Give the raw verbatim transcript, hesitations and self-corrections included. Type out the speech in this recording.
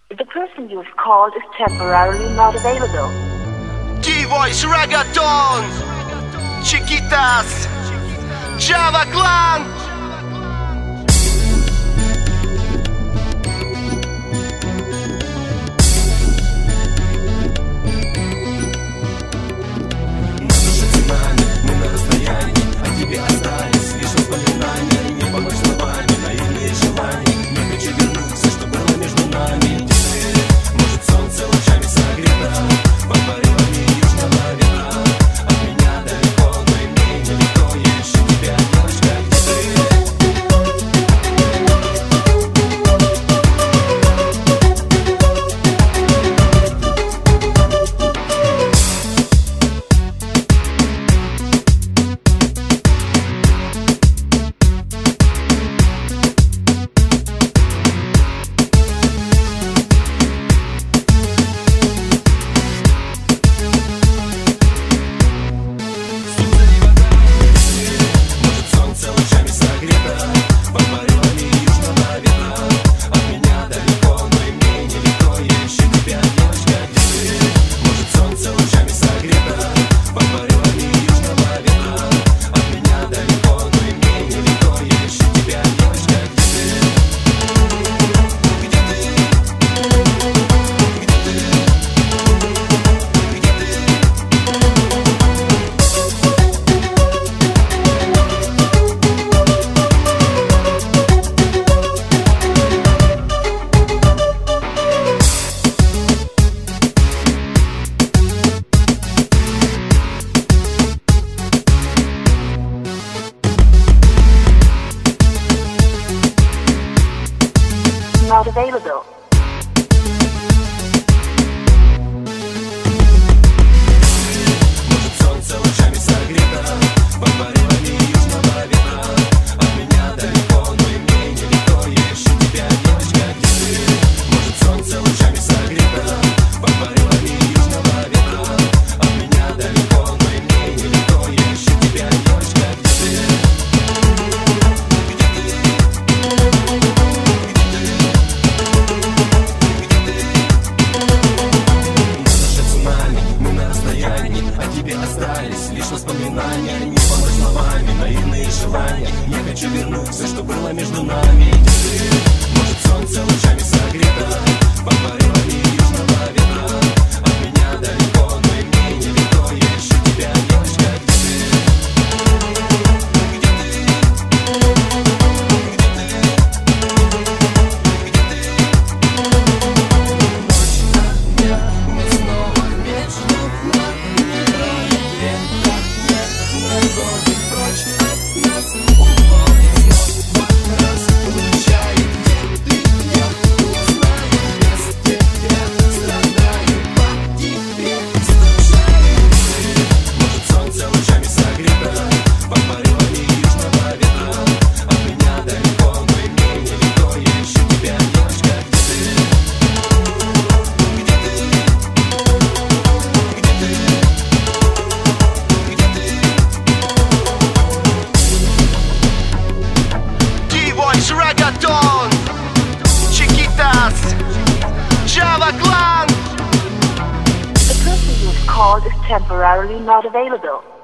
The person you've called is temporarily not available. D-Voice Reggaeton, Chiquitas, Java Clan. Not available. Лишь воспоминания, не помочь словами, наивные желания. Я хочу вернуть все, что было между нами. Может, солнце лучами согрето под порывами южного ветра. От меня далеко, но и мне нелегко. Я ищу тебя, девочка, где ты? Где ты? Ночь на дня, мы снова между нами. Уходит прочь от нас, уходит снова раз, улучшает, где ты, я узнаю, без тебя страдаю, по тебе скучаю. Может, солнце лучами согрето под порывами южного ветра. От меня далеко, но и мне нелегко. Я ищу тебя, девочка, где ты? Где ты? Где ты? D-Voice Reggaeton, Chiquitas, Java Clan. The person you've called is temporarily not available.